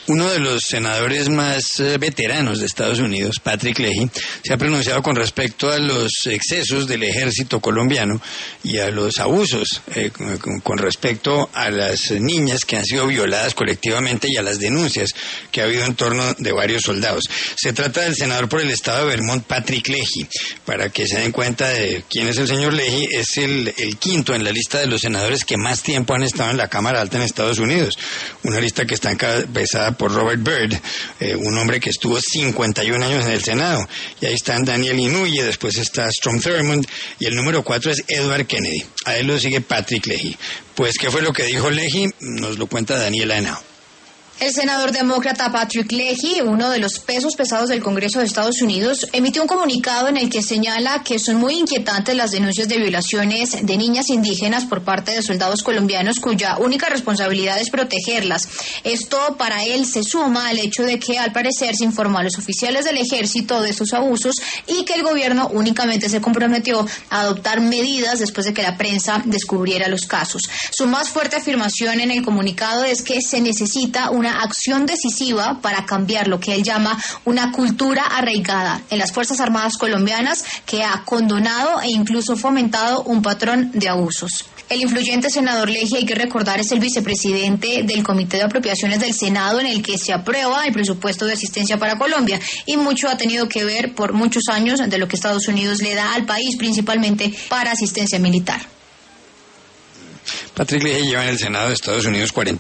Uno de los senadores más veteranos de Estados Unidos, Patrick Leahy, se ha pronunciado con respecto a los excesos del ejército colombiano y a los abusos con respecto a las niñas que han sido violadas colectivamente y a las denuncias que ha habido en torno de varios soldados. Se trata del senador por el estado de Vermont, Patrick Leahy. Para que se den cuenta de quién es el señor Leahy, es el quinto en la lista de los senadores que más tiempo han estado en la Cámara Alta en Estados Unidos. Una lista que está encabezada por Robert Byrd, un hombre que estuvo 51 años en el Senado. Y ahí están Daniel Inouye, después está Strom Thurmond, y el número 4 es Edward Kennedy. A él lo sigue Patrick Leahy. Pues, ¿qué fue lo que dijo Leahy? Nos lo cuenta Daniela Henao. El senador demócrata Patrick Leahy, uno de los pesos pesados del Congreso de Estados Unidos, emitió un comunicado en el que señala que son muy inquietantes las denuncias de violaciones de niñas indígenas por parte de soldados colombianos cuya única responsabilidad es protegerlas. Esto para él se suma al hecho de que al parecer se informó a los oficiales del ejército de estos abusos y que el gobierno únicamente se comprometió a adoptar medidas después de que la prensa descubriera los casos. Su más fuerte afirmación en el comunicado es que se necesita una acción decisiva para cambiar lo que él llama una cultura arraigada en las Fuerzas Armadas colombianas que ha condonado e incluso fomentado un patrón de abusos. El influyente senador Leahy, hay que recordar, es el vicepresidente del Comité de Apropiaciones del Senado en el que se aprueba el presupuesto de asistencia para Colombia y mucho ha tenido que ver por muchos años de lo que Estados Unidos le da al país, principalmente para asistencia militar. Patrick Leahy lleva en el Senado de Estados Unidos 41